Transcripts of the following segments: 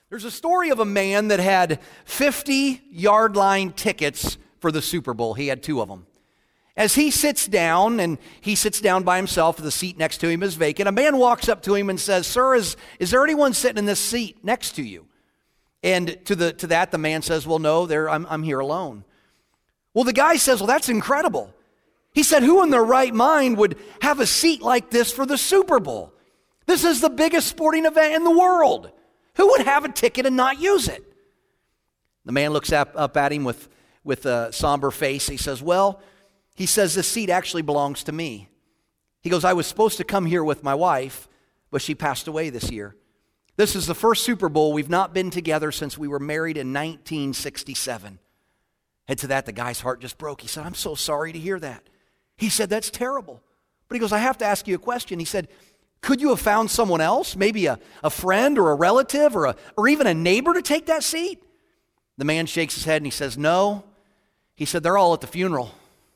There's a story of a man that had 50-yard line tickets for the Super Bowl. He had 2 of them. As he sits down by himself, the seat next to him is vacant, a man walks up to him and says, "Sir, is there anyone sitting in this seat next to you?" And to that, the man says, "Well, no, I'm here alone." Well, the guy says, "Well, that's incredible." He said, "Who in their right mind would have a seat like this for the Super Bowl? This is the biggest sporting event in the world. Who would have a ticket and not use it?" The man looks up at him with a somber face. He says, "Well," he says, "this seat actually belongs to me." He goes, "I was supposed to come here with my wife, but she passed away this year. This is the first Super Bowl. We've not been together since we were married in 1967. And to that, the guy's heart just broke. He said, "I'm so sorry to hear that." He said, "That's terrible." But he goes, "I have to ask you a question." He said, "Could you have found someone else, maybe a friend or a relative or even a neighbor to take that seat?" The man shakes his head and he says, "No." He said, "They're all at the funeral."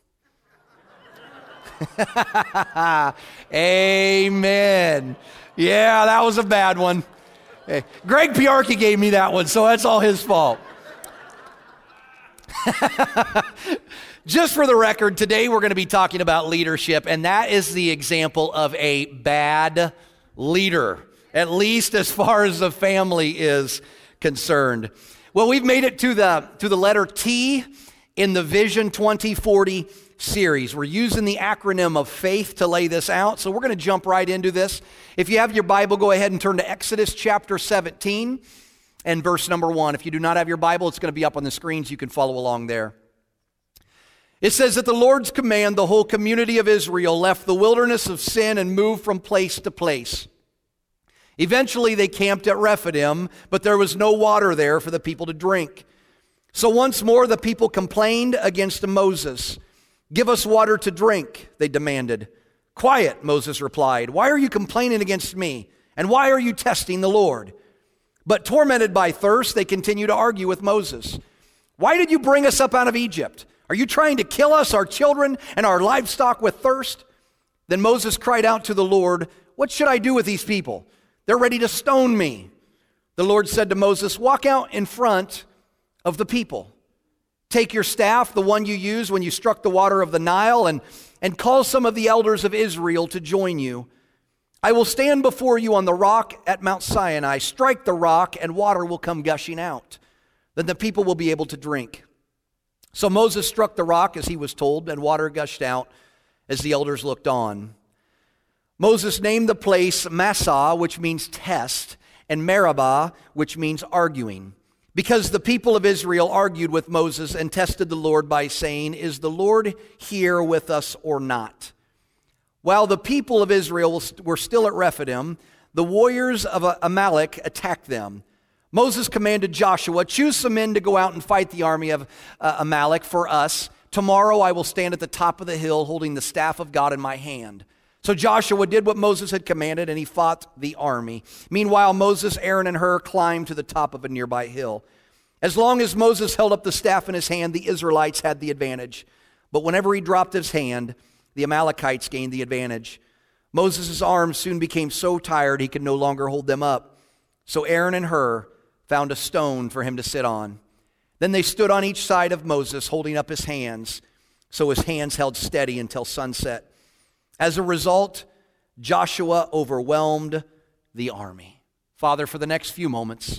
Amen. Yeah, that was a bad one. Hey, Greg Piarki gave me that one, so that's all his fault. Just for the record, today we're going to be talking about leadership, and that is the example of a bad leader, at least as far as the family is concerned. Well, we've made it to the letter T in the Vision 2040 series. We're using the acronym of FAITH to lay this out, so we're going to jump right into this. If you have your Bible, go ahead and turn to Exodus chapter 17 and verse number 1. If you do not have your Bible, it's going to be up on the screens. You can follow along there. It says, "At the Lord's command, the whole community of Israel left the wilderness of Sin and moved from place to place. Eventually, they camped at Rephidim, but there was no water there for the people to drink. So once more, the people complained against Moses. 'Give us water to drink,' they demanded. 'Quiet,' Moses replied. 'Why are you complaining against me? And why are you testing the Lord?' But tormented by thirst, they continued to argue with Moses. 'Why did you bring us up out of Egypt? Are you trying to kill us, our children, and our livestock with thirst?' Then Moses cried out to the Lord, 'What should I do with these people? They're ready to stone me.' The Lord said to Moses, 'Walk out in front of the people. Take your staff, the one you used when you struck the water of the Nile, and call some of the elders of Israel to join you. I will stand before you on the rock at Mount Sinai. Strike the rock, and water will come gushing out. Then the people will be able to drink.' So Moses struck the rock as he was told, and water gushed out as the elders looked on. Moses named the place Massah, which means test, and Meribah, which means arguing, because the people of Israel argued with Moses and tested the Lord by saying, 'Is the Lord here with us or not?' While the people of Israel were still at Rephidim, the warriors of Amalek attacked them. Moses commanded Joshua, 'Choose some men to go out and fight the army of Amalek for us. Tomorrow I will stand at the top of the hill holding the staff of God in my hand.' So Joshua did what Moses had commanded, and he fought the army. Meanwhile, Moses, Aaron, and Hur climbed to the top of a nearby hill. As long as Moses held up the staff in his hand, the Israelites had the advantage. But whenever he dropped his hand, the Amalekites gained the advantage. Moses' arms soon became so tired he could no longer hold them up. So Aaron and Hur found a stone for him to sit on. Then they stood on each side of Moses, holding up his hands, so his hands held steady until sunset. As a result, Joshua overwhelmed the army." Father, for the next few moments,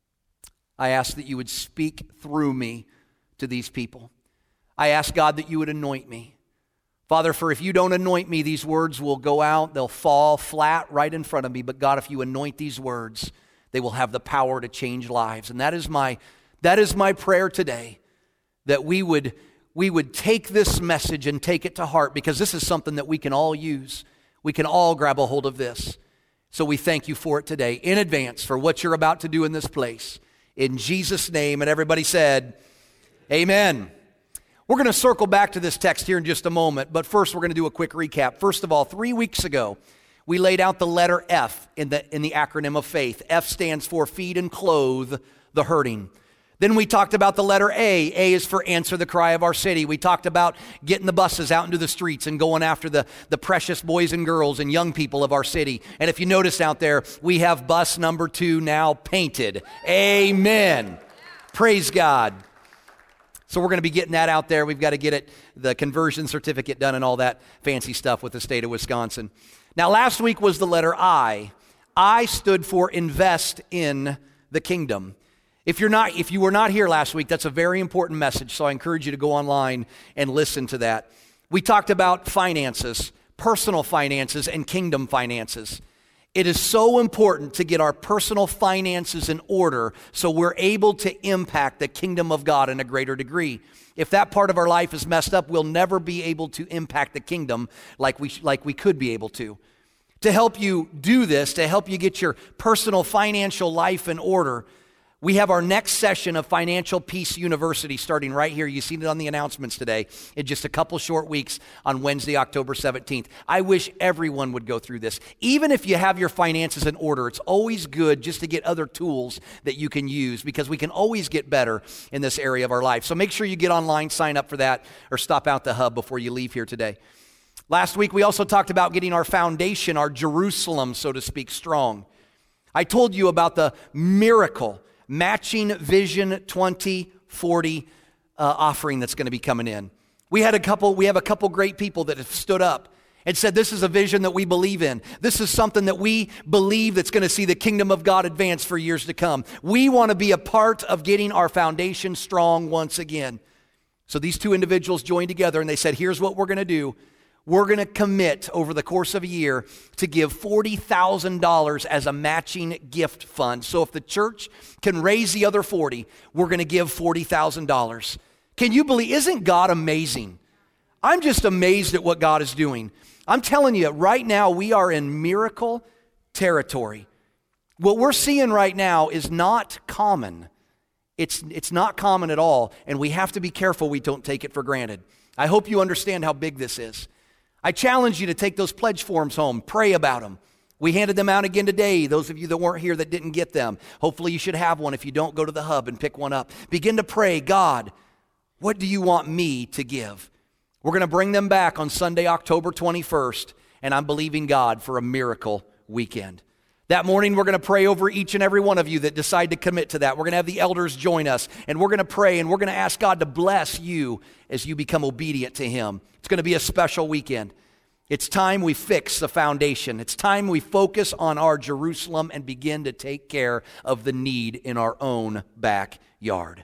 I ask that you would speak through me to these people. I ask, God, that you would anoint me. Father, for if you don't anoint me, these words will go out, they'll fall flat right in front of me. But God, if you anoint these words, they will have the power to change lives. And that is my prayer today, that we would take this message and take it to heart, because this is something that we can all use. We can all grab a hold of this. So we thank you for it today in advance for what you're about to do in this place. In Jesus' name, and everybody said, amen. We're going to circle back to this text here in just a moment, but first we're going to do a quick recap. First of all, 3 weeks ago, we laid out the letter F in the acronym of FAITH. F stands for feed and clothe the hurting. Then we talked about the letter A. A is for answer the cry of our city. We talked about getting the buses out into the streets and going after the precious boys and girls and young people of our city. And if you notice out there, we have bus number 2 now painted. Amen. Praise God. So we're going to be getting that out there. We've got to get the conversion certificate done and all that fancy stuff with the state of Wisconsin. Now, last week was the letter I. I stood for invest in the kingdom. If you were not here last week, that's a very important message, so I encourage you to go online and listen to that. We talked about finances, personal finances, and kingdom finances. It is so important to get our personal finances in order so we're able to impact the kingdom of God in a greater degree. If that part of our life is messed up, we'll never be able to impact the kingdom like we could be able to. To help you do this, to help you get your personal financial life in order, we have our next session of Financial Peace University starting right here. You've seen it on the announcements today in just a couple short weeks on Wednesday, October 17th. I wish everyone would go through this. Even if you have your finances in order, it's always good just to get other tools that you can use because we can always get better in this area of our life. So make sure you get online, sign up for that, or stop out the hub before you leave here today. Last week, we also talked about getting our foundation, our Jerusalem, so to speak, strong. I told you about the miracle matching Vision 2040 offering that's going to be coming in. We have a couple great people that have stood up and said, this is a vision that we believe in. This is something that we believe that's going to see the kingdom of God advance for years to come. We want to be a part of getting our foundation strong once again. So these two individuals joined together and they said, here's what we're going to do. We're going to commit over the course of a year to give $40,000 as a matching gift fund. So if the church can raise the other 40, we're going to give $40,000. Can you believe, isn't God amazing? I'm just amazed at what God is doing. I'm telling you, right now we are in miracle territory. What we're seeing right now is not common. It's not common at all, and we have to be careful we don't take it for granted. I hope you understand how big this is. I challenge you to take those pledge forms home, pray about them. We handed them out again today, those of you that weren't here that didn't get them. Hopefully you should have one. If you don't, go to the hub and pick one up. Begin to pray, God, what do you want me to give? We're going to bring them back on Sunday, October 21st, and I'm believing God for a miracle weekend. That morning, we're going to pray over each and every one of you that decide to commit to that. We're going to have the elders join us, and we're going to pray, and we're going to ask God to bless you as you become obedient to Him. It's going to be a special weekend. It's time we fix the foundation. It's time we focus on our Jerusalem and begin to take care of the need in our own backyard.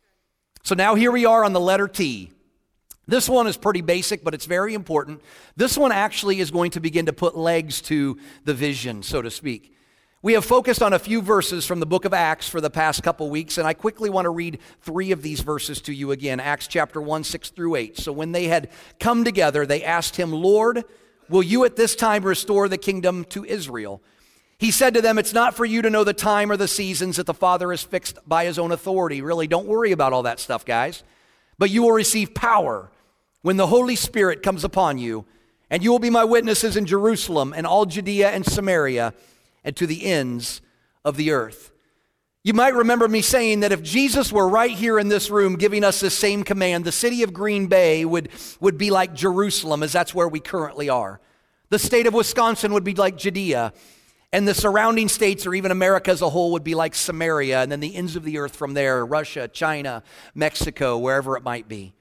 So now here we are on the letter T. This one is pretty basic, but it's very important. This one actually is going to begin to put legs to the vision, so to speak. We have focused on a few verses from the book of Acts for the past couple weeks, and I quickly want to read 3 of these verses to you again. Acts chapter 1, 6 through 8. So when they had come together, they asked him, Lord, will you at this time restore the kingdom to Israel? He said to them, it's not for you to know the time or the seasons that the Father has fixed by his own authority. Really, don't worry about all that stuff, guys. But you will receive power when the Holy Spirit comes upon you, and you will be my witnesses in Jerusalem and all Judea and Samaria and to the ends of the earth. You might remember me saying that if Jesus were right here in this room giving us the same command, the city of Green Bay would be like Jerusalem, as that's where we currently are. The state of Wisconsin would be like Judea, and the surrounding states, or even America as a whole, would be like Samaria, and then the ends of the earth from there, Russia, China, Mexico, wherever it might be.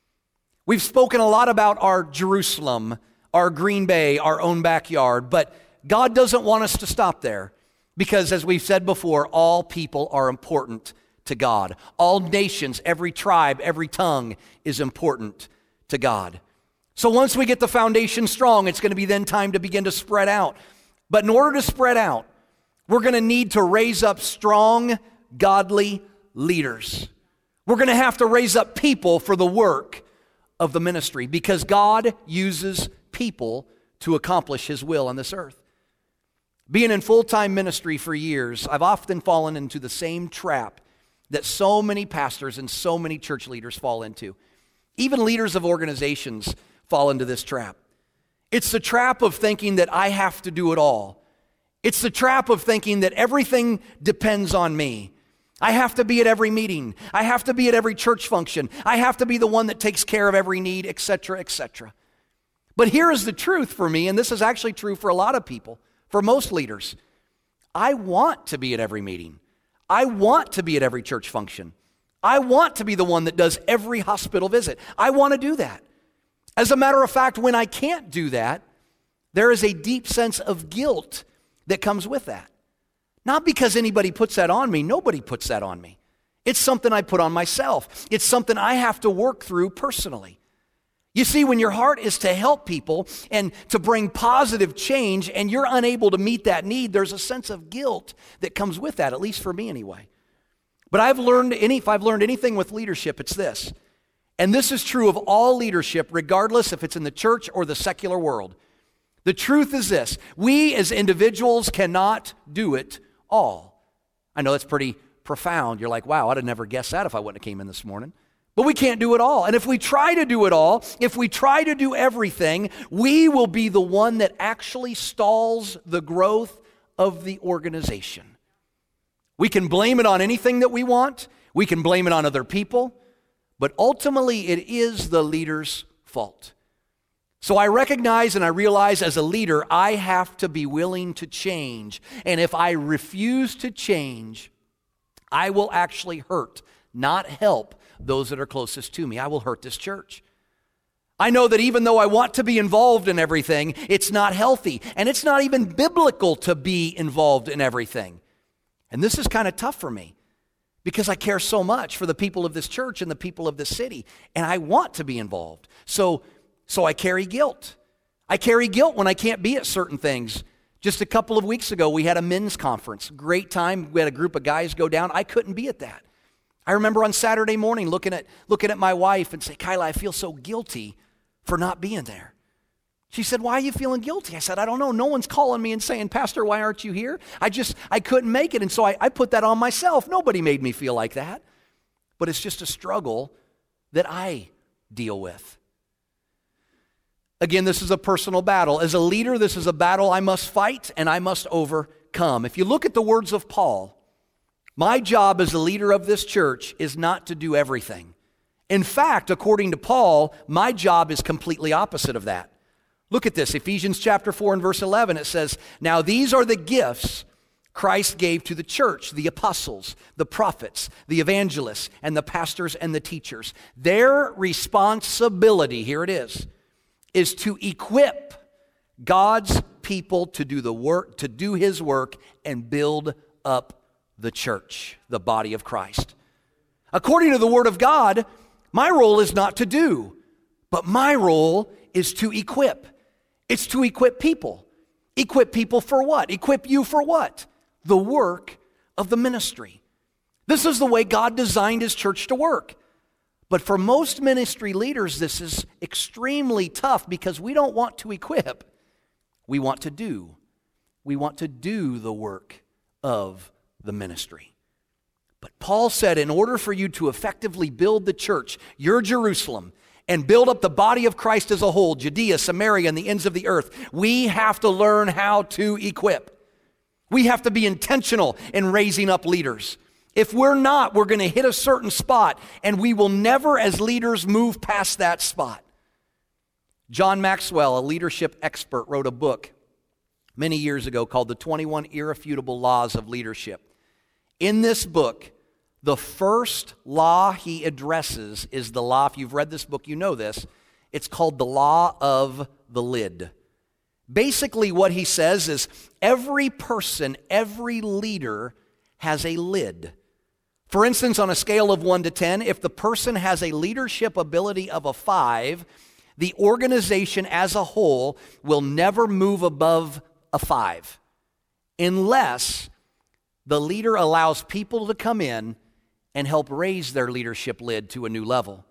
We've spoken a lot about our Jerusalem, our Green Bay, our own backyard, but God doesn't want us to stop there because, as we've said before, all people are important to God. All nations, every tribe, every tongue is important to God. So once we get the foundation strong, it's going to be then time to begin to spread out. But in order to spread out, we're going to need to raise up strong, godly leaders. We're going to have to raise up people for the work of the ministry because God uses people to accomplish His will on this earth. Being in full-time ministry for years, I've often fallen into the same trap that so many pastors and so many church leaders fall into. Even leaders of organizations fall into this trap. It's the trap of thinking that I have to do it all. It's the trap of thinking that everything depends on me. I have to be at every meeting. I have to be at every church function. I have to be the one that takes care of every need, etc., etc. But here is the truth for me, and this is actually true for a lot of people, for most leaders. I want to be at every meeting. I want to be at every church function. I want to be the one that does every hospital visit. I want to do that. As a matter of fact, when I can't do that, there is a deep sense of guilt that comes with that. Not because anybody puts that on me. Nobody puts that on me. It's something I put on myself. It's something I have to work through personally. You see, when your heart is to help people and to bring positive change and you're unable to meet that need, there's a sense of guilt that comes with that, at least for me anyway. But if I've learned anything with leadership, it's this. And this is true of all leadership, regardless if it's in the church or the secular world. The truth is this: we as individuals cannot do it all. I know that's pretty profound. You're like, wow, I'd have never guessed that if I wouldn't have came in this morning. But we can't do it all. And if we try to do it all, if we try to do everything, we will be the one that actually stalls the growth of the organization. We can blame it on anything that we want. We can blame it on other people. But ultimately, it is the leader's fault. So I recognize and I realize as a leader, I have to be willing to change. And if I refuse to change, I will actually hurt, not help, those that are closest to me. I will hurt this church. I know that even though I want to be involved in everything, it's not healthy. And it's not even biblical to be involved in everything. And this is kind of tough for me because I care so much for the people of this church and the people of this city. And I want to be involved. So I carry guilt. I carry guilt when I can't be at certain things. Just a couple of weeks ago, we had a men's conference. Great time. We had a group of guys go down. I couldn't be at that. I remember on Saturday morning looking at my wife and say, Kyla, I feel so guilty for not being there. She said, why are you feeling guilty? I said, I don't know. No one's calling me and saying, Pastor, why aren't you here? I couldn't make it. And so I put that on myself. Nobody made me feel like that. But it's just a struggle that I deal with. Again, this is a personal battle. As a leader, this is a battle I must fight and I must overcome. If you look at the words of Paul, my job as a leader of this church is not to do everything. In fact, according to Paul, my job is completely opposite of that. Look at this, Ephesians chapter 4 and verse 11, it says, now these are the gifts Christ gave to the church, the apostles, the prophets, the evangelists, and the pastors and the teachers. Their responsibility, here it is to equip God's people to do the work, to do his work and build up the church, the body of Christ. According to the Word of God, my role is not to do, but my role is to equip. It's to equip people. Equip people for what? Equip you for what? The work of the ministry. This is the way God designed his church to work. But for most ministry leaders, this is extremely tough because we don't want to equip. We want to do. We want to do the work of the ministry. But Paul said, in order for you to effectively build the church, your Jerusalem, and build up the body of Christ as a whole, Judea, Samaria, and the ends of the earth, we have to learn how to equip. We have to be intentional in raising up leaders. If we're not, we're going to hit a certain spot, and we will never, as leaders, move past that spot. John Maxwell, a leadership expert, wrote a book many years ago called The 21 Irrefutable Laws of Leadership. In this book, the first law he addresses is the law, if you've read this book, you know this, it's called the law of the lid. Basically what he says is every person, every leader has a lid. For instance, on a scale of 1 to 10, if the person has a leadership ability of a 5, the organization as a whole will never move above a 5 unless the leader allows people to come in and help raise their leadership lid to a new level.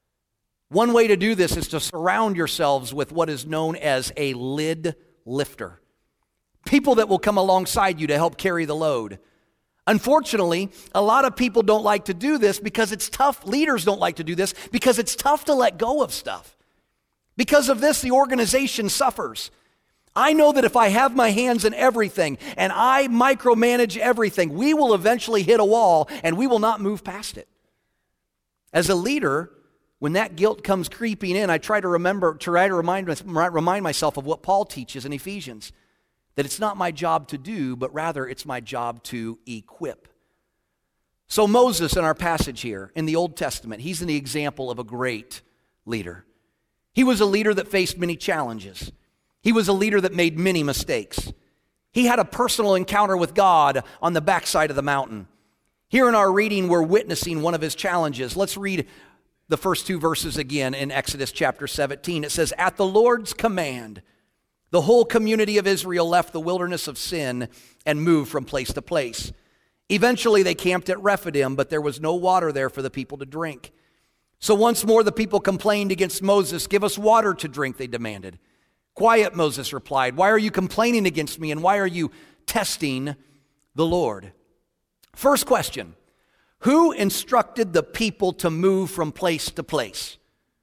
One way to do this is to surround yourselves with what is known as a lid lifter. People that will come alongside you to help carry the load. Unfortunately, a lot of people don't like to do this because it's tough. Leaders don't like to do this because it's tough to let go of stuff. Because of this, the organization suffers. I know that if I have my hands in everything and I micromanage everything, we will eventually hit a wall and we will not move past it. As a leader, when that guilt comes creeping in, I try to remind myself of what Paul teaches in Ephesians, that it's not my job to do, but rather it's my job to equip. So Moses in our passage here in the Old Testament, he's an example of a great leader. He was a leader that faced many challenges. He was a leader that made many mistakes. He had a personal encounter with God on the backside of the mountain. Here in our reading, we're witnessing one of his challenges. Let's read the first two verses again in Exodus chapter 17. It says, "At the Lord's command, the whole community of Israel left the wilderness of Sin and moved from place to place. Eventually they camped at Rephidim, but there was no water there for the people to drink. So once more the people complained against Moses. 'Give us water to drink,' they demanded. 'Quiet,' Moses replied. 'Why are you complaining against me, and why are you testing the Lord?'" First question, who instructed the people to move from place to place?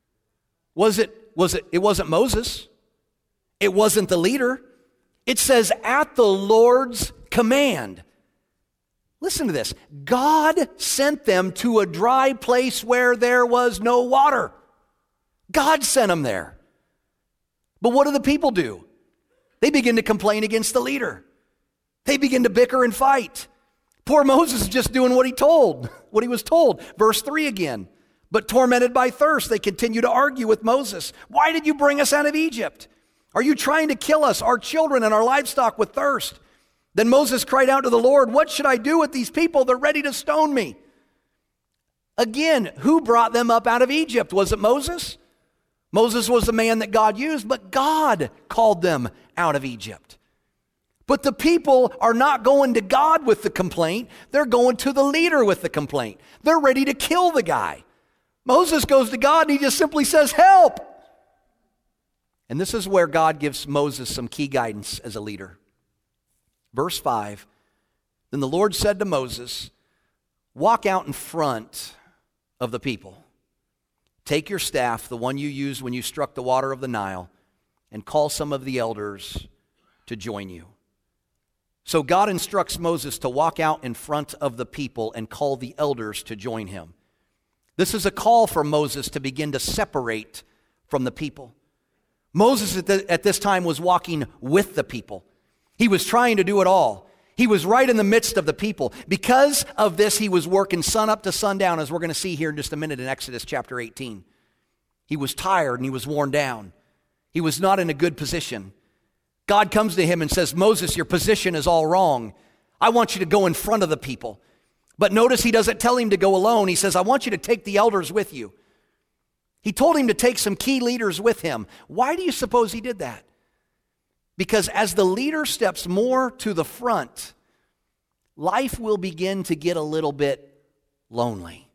It wasn't Moses. It wasn't the leader. It says, at the Lord's command. Listen to this. God sent them to a dry place where there was no water. God sent them there. But what do the people do? They begin to complain against the leader. They begin to bicker and fight. Poor Moses is just doing what he was told. Verse 3 again. "But tormented by thirst, they continue to argue with Moses. 'Why did you bring us out of Egypt? Are you trying to kill us, our children, and our livestock with thirst?' Then Moses cried out to the Lord, 'What should I do with these people? They're ready to stone me.'" Again, who brought them up out of Egypt? Was it Moses? Moses was the man that God used, but God called them out of Egypt. But the people are not going to God with the complaint. They're going to the leader with the complaint. They're ready to kill the guy. Moses goes to God and he just simply says, "Help." And this is where God gives Moses some key guidance as a leader. Verse 5, "Then the Lord said to Moses, 'Walk out in front of the people. Take your staff, the one you used when you struck the water of the Nile, and call some of the elders to join you.'" So God instructs Moses to walk out in front of the people and call the elders to join him. This is a call for Moses to begin to separate from the people. Moses at this time was walking with the people. He was trying to do it all. He was right in the midst of the people. Because of this, he was working sun up to sundown, as we're going to see here in just a minute in Exodus chapter 18. He was tired and he was worn down. He was not in a good position. God comes to him and says, "Moses, your position is all wrong. I want you to go in front of the people." But notice he doesn't tell him to go alone. He says, "I want you to take the elders with you." He told him to take some key leaders with him. Why do you suppose he did that? Because as the leader steps more to the front, life will begin to get a little bit lonely.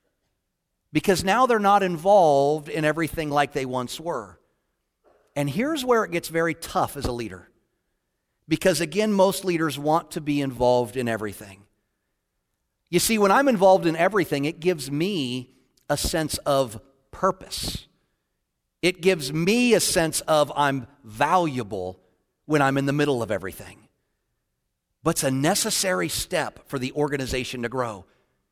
Because now they're not involved in everything like they once were. And here's where it gets very tough as a leader. Because again, most leaders want to be involved in everything. You see, when I'm involved in everything, it gives me a sense of purpose. It gives me a sense of I'm valuable when I'm in the middle of everything. But it's a necessary step for the organization to grow.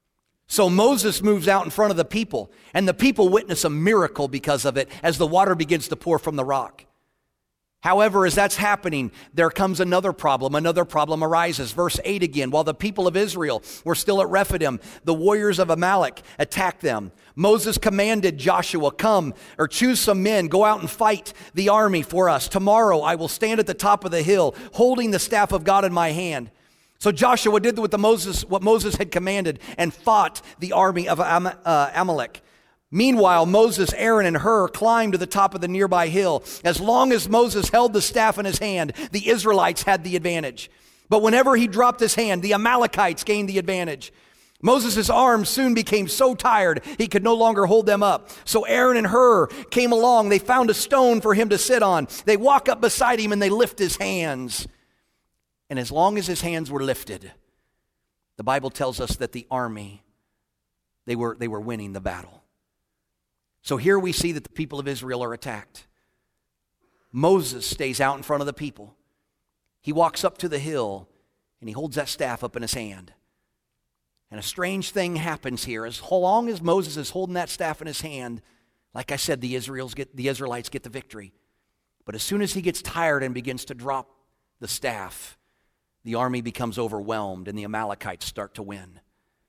So Moses moves out in front of the people, and the people witness a miracle because of it as the water begins to pour from the rock. However, as that's happening, there comes another problem. Another problem arises. Verse 8 again. "While the people of Israel were still at Rephidim, the warriors of Amalek attacked them. Moses commanded Joshua, choose some men, go out and fight the army for us. Tomorrow I will stand at the top of the hill, holding the staff of God in my hand." So Joshua did what Moses had commanded and fought the army of Amalek. Meanwhile, Moses, Aaron, and Hur climbed to the top of the nearby hill. As long as Moses held the staff in his hand, the Israelites had the advantage. But whenever he dropped his hand, the Amalekites gained the advantage. Moses' arms soon became so tired he could no longer hold them up. So Aaron and Hur came along. They found a stone for him to sit on. They walk up beside him and they lift his hands. And as long as his hands were lifted, the Bible tells us that the army, they were winning the battle. So here we see that the people of Israel are attacked. Moses stays out in front of the people. He walks up to the hill and he holds that staff up in his hand. And a strange thing happens here. As long as Moses is holding that staff in his hand, like I said, the Israelites get the victory. But as soon as he gets tired and begins to drop the staff, the army becomes overwhelmed and the Amalekites start to win.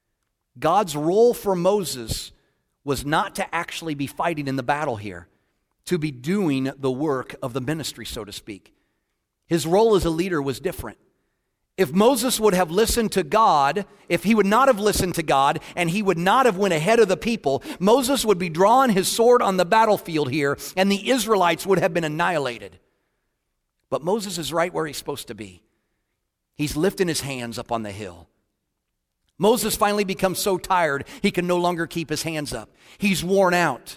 God's role for Moses was not to actually be fighting in the battle here, to be doing the work of the ministry, so to speak. His role as a leader was different. If Moses would have listened to God, if he would not have listened to God, and he would not have went ahead of the people, Moses would be drawing his sword on the battlefield here, and the Israelites would have been annihilated. But Moses is right where he's supposed to be. He's lifting his hands up on the hill. Moses finally becomes so tired, he can no longer keep his hands up. He's worn out.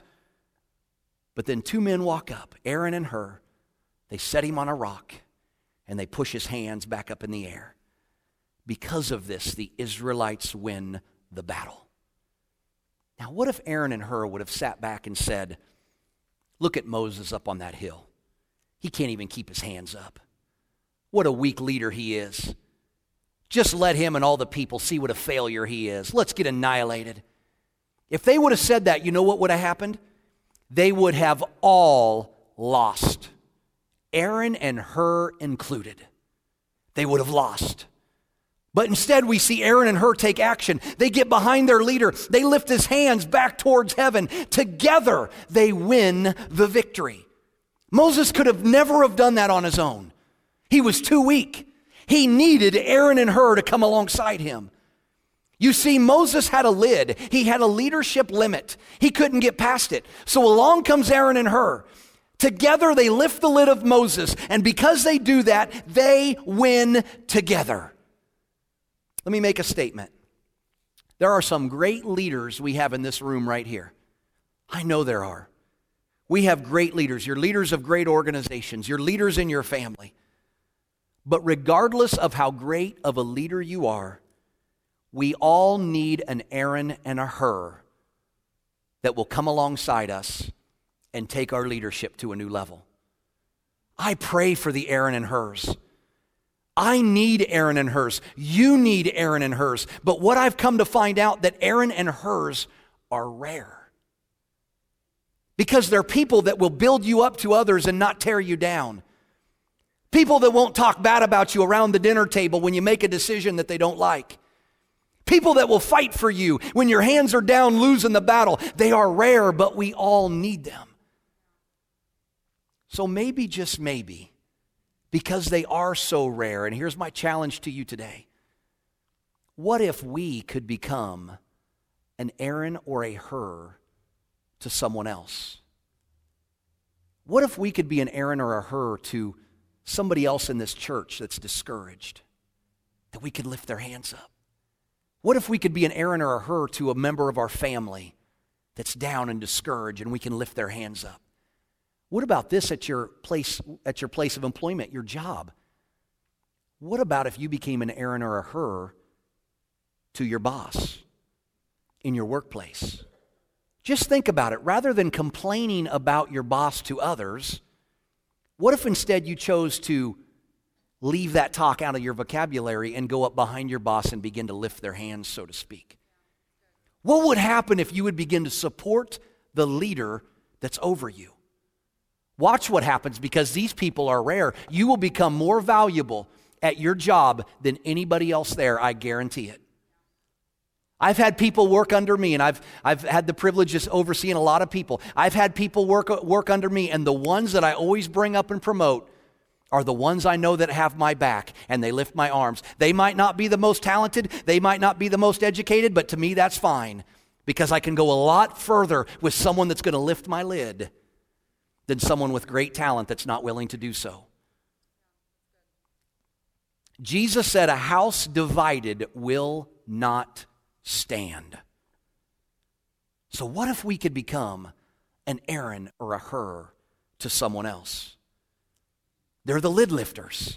But then two men walk up, Aaron and Hur. They set him on a rock, and they push his hands back up in the air. Because of this, the Israelites win the battle. Now, what if Aaron and Hur would have sat back and said, look at Moses up on that hill. He can't even keep his hands up. What a weak leader he is. Just let him and all the people see what a failure he is. Let's get annihilated. If they would have said that, you know what would have happened? They would have all lost. Aaron and Hur included. They would have lost. But instead we see Aaron and Hur take action. They get behind their leader. They lift his hands back towards heaven. Together they win the victory. Moses could have never have done that on his own. He was too weak. He needed Aaron and Hur to come alongside him. You see, Moses had a lid. He had a leadership limit. He couldn't get past it. So along comes Aaron and Hur. Together they lift the lid of Moses, and because they do that, they win together. Let me make a statement. There are some great leaders we have in this room right here. I know there are. We have great leaders. You're leaders of great organizations. You're leaders in your family. But regardless of how great of a leader you are, we all need an Aaron and a Hur that will come alongside us and take our leadership to a new level. I pray for the Aaron and Hurs. I need Aaron and Hurs. You need Aaron and Hurs. But what I've come to find out that Aaron and Hurs are rare. Because they're people that will build you up to others and not tear you down. People that won't talk bad about you around the dinner table when you make a decision that they don't like. People that will fight for you when your hands are down losing the battle. They are rare, but we all need them. So maybe, just maybe, because they are so rare, and here's my challenge to you today. What if we could become an Aaron or a Hur to someone else? What if we could be an Aaron or a Hur to somebody else in this church that's discouraged, that we could lift their hands up? What if we could be an Aaron or a Hur to a member of our family that's down and discouraged, and we can lift their hands up? What about this at your place of employment, your job? What about if you became an Aaron or a Hur to your boss in your workplace? Just think about it. Rather than complaining about your boss to others, what if instead you chose to leave that talk out of your vocabulary and go up behind your boss and begin to lift their hands, so to speak? What would happen if you would begin to support the leader that's over you? Watch what happens, because these people are rare. You will become more valuable at your job than anybody else there, I guarantee it. I've had people work under me, and I've had the privilege of overseeing a lot of people. I've had people work under me, and the ones that I always bring up and promote are the ones I know that have my back, and they lift my arms. They might not be the most talented, they might not be the most educated, but to me that's fine, because I can go a lot further with someone that's going to lift my lid than someone with great talent that's not willing to do so. Jesus said, a house divided will not stand. So what if we could become an Aaron or a Hur to someone else? They're the lid lifters.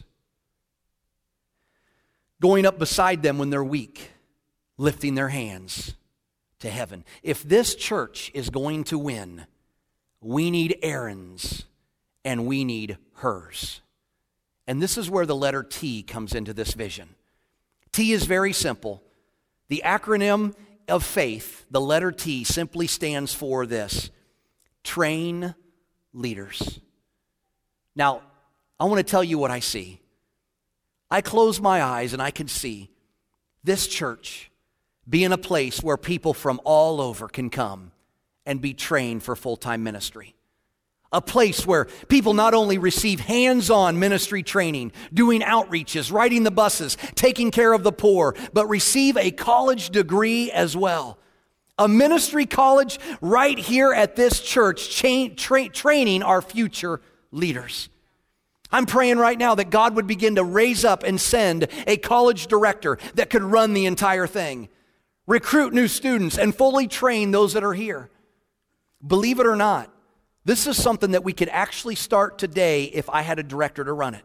Going up beside them when they're weak, lifting their hands to heaven. If this church is going to win, we need Aarons and we need hers. And this is where the letter T comes into this vision. T is very simple. The acronym of faith, the letter T, simply stands for this: train leaders. Now, I want to tell you what I see. I close my eyes and I can see this church being a place where people from all over can come and be trained for full-time ministry. A place where people not only receive hands-on ministry training, doing outreaches, riding the buses, taking care of the poor, but receive a college degree as well. A ministry college right here at this church, training our future leaders. I'm praying right now that God would begin to raise up and send a college director that could run the entire thing, recruit new students, and fully train those that are here. Believe it or not, this is something that we could actually start today if I had a director to run it.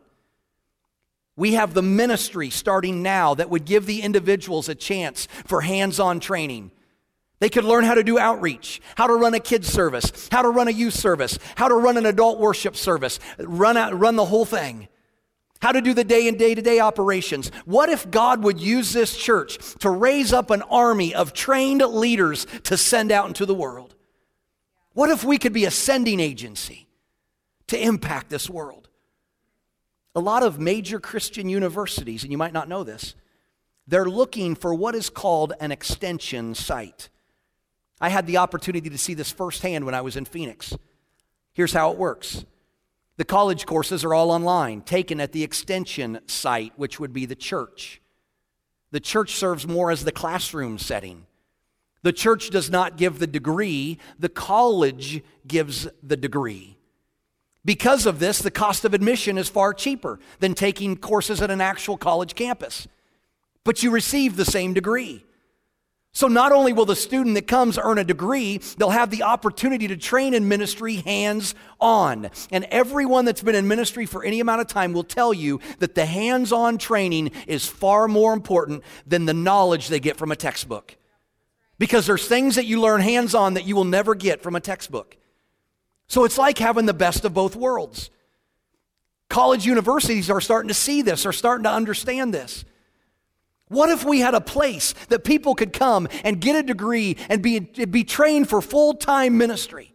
We have the ministry starting now that would give the individuals a chance for hands-on training. They could learn how to do outreach, how to run a kids service, how to run a youth service, how to run an adult worship service, run the whole thing, how to do the day-to-day operations. What if God would use this church to raise up an army of trained leaders to send out into the world? What if we could be a sending agency to impact this world? A lot of major Christian universities, and you might not know this, they're looking for what is called an extension site. I had the opportunity to see this firsthand when I was in Phoenix. Here's how it works. The college courses are all online, taken at the extension site, which would be the church. The church serves more as the classroom setting. The church does not give the degree, the college gives the degree. Because of this, the cost of admission is far cheaper than taking courses at an actual college campus. But you receive the same degree. So not only will the student that comes earn a degree, they'll have the opportunity to train in ministry hands-on. And everyone that's been in ministry for any amount of time will tell you that the hands-on training is far more important than the knowledge they get from a textbook. Because there's things that you learn hands-on that you will never get from a textbook. So it's like having the best of both worlds. College universities are starting to see this, are starting to understand this. What if we had a place that people could come and get a degree and be trained for full-time ministry?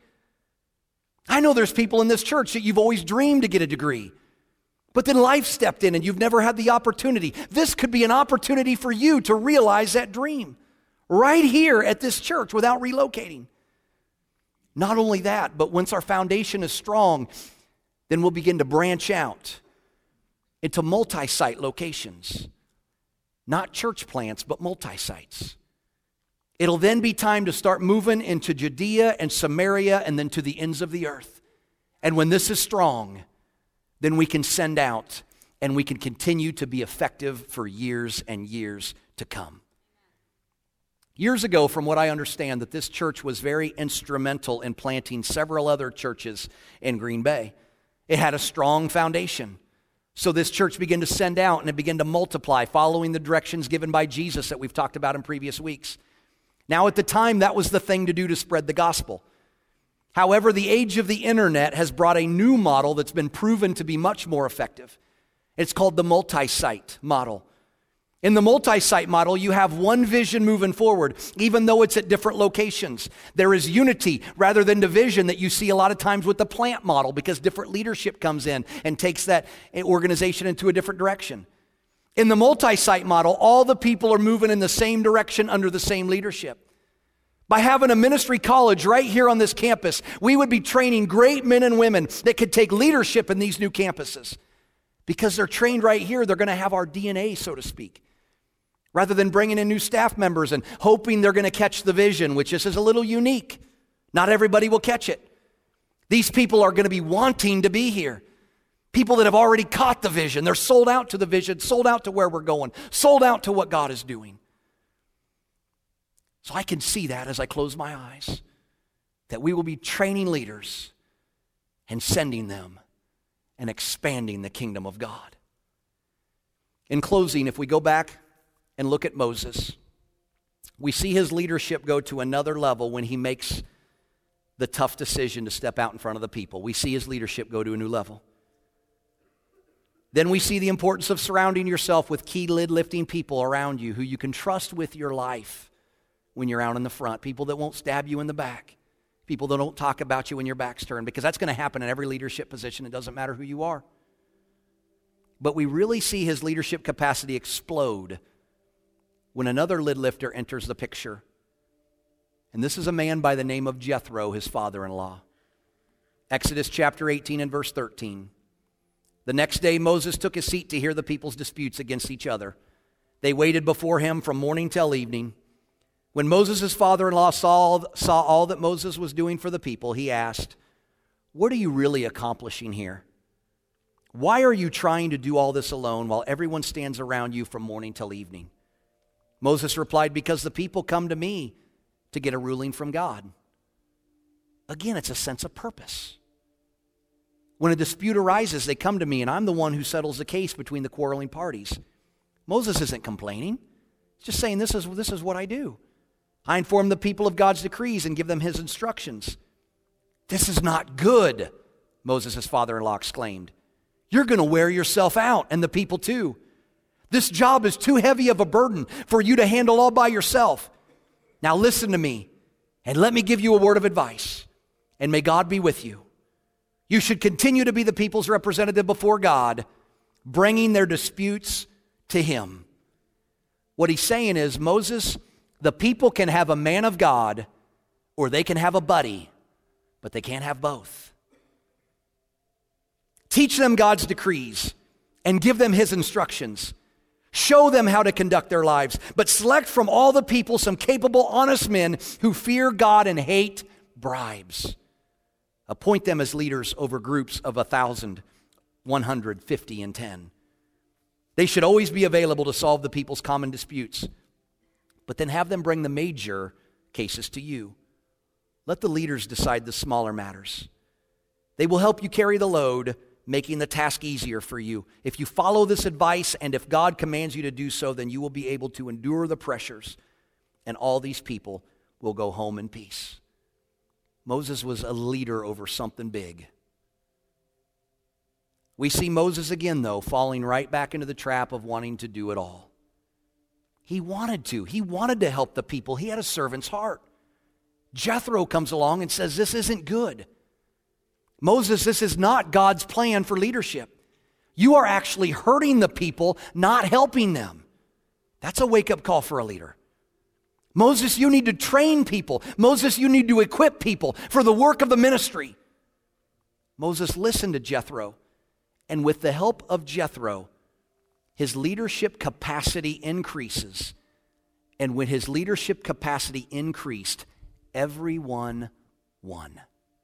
I know there's people in this church that you've always dreamed to get a degree, but then life stepped in and you've never had the opportunity. This could be an opportunity for you to realize that dream right here at this church without relocating. Not only that, but once our foundation is strong, then we'll begin to branch out into multi-site locations. Not church plants, but multi-sites. It'll then be time to start moving into Judea and Samaria and then to the ends of the earth. And when this is strong, then we can send out and we can continue to be effective for years and years to come. Years ago, from what I understand, that this church was very instrumental in planting several other churches in Green Bay. It had a strong foundation. So this church began to send out and it began to multiply, following the directions given by Jesus that we've talked about in previous weeks. Now at the time, that was the thing to do to spread the gospel. However, the age of the internet has brought a new model that's been proven to be much more effective. It's called the multi-site model. In the multi-site model, you have one vision moving forward, even though it's at different locations. There is unity rather than division that you see a lot of times with the plant model, because different leadership comes in and takes that organization into a different direction. In the multi-site model, all the people are moving in the same direction under the same leadership. By having a ministry college right here on this campus, we would be training great men and women that could take leadership in these new campuses. Because they're trained right here, they're going to have our DNA, so to speak. Rather than bringing in new staff members and hoping they're going to catch the vision, which is a little unique. Not everybody will catch it. These people are going to be wanting to be here. People that have already caught the vision. They're sold out to the vision, sold out to where we're going, sold out to what God is doing. So I can see that as I close my eyes, that we will be training leaders and sending them and expanding the kingdom of God. In closing, if we go back and look at Moses, we see his leadership go to another level when he makes the tough decision to step out in front of the people. We see his leadership go to a new level. Then we see the importance of surrounding yourself with key lid-lifting people around you who you can trust with your life when you're out in the front, people that won't stab you in the back, people that don't talk about you when your back's turned, because that's going to happen in every leadership position. It doesn't matter who you are. But we really see his leadership capacity explode when another lid lifter enters the picture. And this is a man by the name of Jethro, his father-in-law. Exodus chapter 18 and verse 13. The next day Moses took his seat to hear the people's disputes against each other. They waited before him from morning till evening. When Moses' father-in-law saw all that Moses was doing for the people, he asked, "What are you really accomplishing here? Why are you trying to do all this alone while everyone stands around you from morning till evening?" Moses replied, "Because the people come to me to get a ruling from God." Again, it's a sense of purpose. When a dispute arises, they come to me, and I'm the one who settles the case between the quarreling parties. Moses isn't complaining. He's just saying, this is what I do. I inform the people of God's decrees and give them his instructions. "This is not good," Moses' father-in-law exclaimed. "You're going to wear yourself out, and the people too. This job is too heavy of a burden for you to handle all by yourself. Now listen to me, and let me give you a word of advice, and may God be with you. You should continue to be the people's representative before God, bringing their disputes to him." What he's saying is, Moses, the people can have a man of God or they can have a buddy, but they can't have both. Teach them God's decrees and give them his instructions. Show them how to conduct their lives, but select from all the people some capable, honest men who fear God and hate bribes. Appoint them as leaders over groups of 1,000, 150, and 10. They should always be available to solve the people's common disputes, but then have them bring the major cases to you. Let the leaders decide the smaller matters. They will help you carry the load, making the task easier for you. If you follow this advice, and if God commands you to do so, then you will be able to endure the pressures, and all these people will go home in peace. Moses was a leader over something big. We see Moses again, though, falling right back into the trap of wanting to do it all. He wanted to. He wanted to help the people. He had a servant's heart. Jethro comes along and says, "This isn't good. Moses, this is not God's plan for leadership. You are actually hurting the people, not helping them." That's a wake-up call for a leader. Moses, you need to train people. Moses, you need to equip people for the work of the ministry. Moses listened to Jethro, and with the help of Jethro, his leadership capacity increases. And when his leadership capacity increased, everyone won.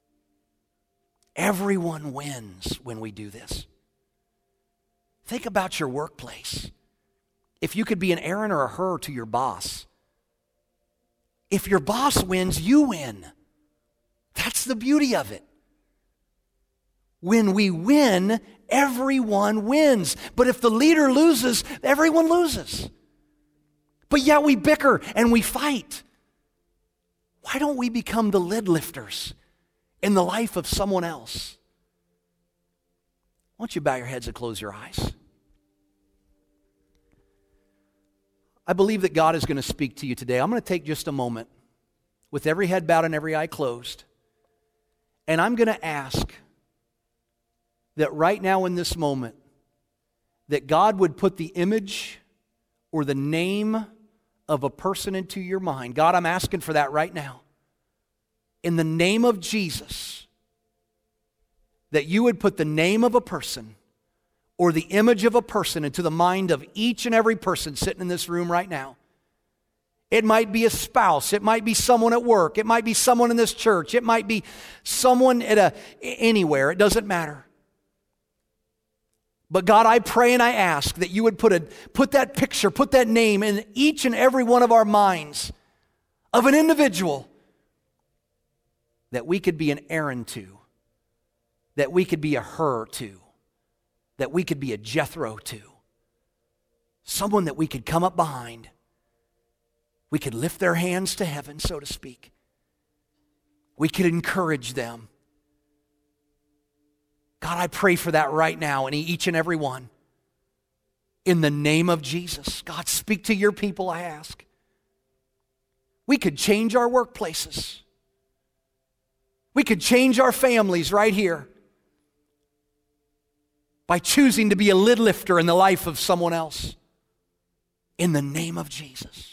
Everyone wins when we do this. Think about your workplace. If you could be an Aaron or a Hur to your boss, if your boss wins, you win. That's the beauty of it. When we win, everyone wins. But if the leader loses, everyone loses. But yet we bicker and we fight. Why don't we become the lid lifters in the life of someone else? Why don't you bow your heads and close your eyes? I believe that God is going to speak to you today. I'm going to take just a moment with every head bowed and every eye closed. And I'm going to ask that right now in this moment, that God would put the image or the name of a person into your mind. God, I'm asking for that right now. In the name of Jesus, that you would put the name of a person or the image of a person into the mind of each and every person sitting in this room right now. It might be a spouse. It might be someone at work. It might be someone in this church. It might be someone at anywhere. It doesn't matter. But God, I pray and I ask that you would put that picture, put that name in each and every one of our minds of an individual that we could be an Aaron to, that we could be a Hur to, that we could be a Jethro to, someone that we could come up behind. We could lift their hands to heaven, so to speak. we could encourage them. God, I pray for that right now in each and every one. In the name of Jesus. God, speak to your people, I ask. We could change our workplaces. We could change our families right here by choosing to be a lid lifter in the life of someone else. In the name of Jesus.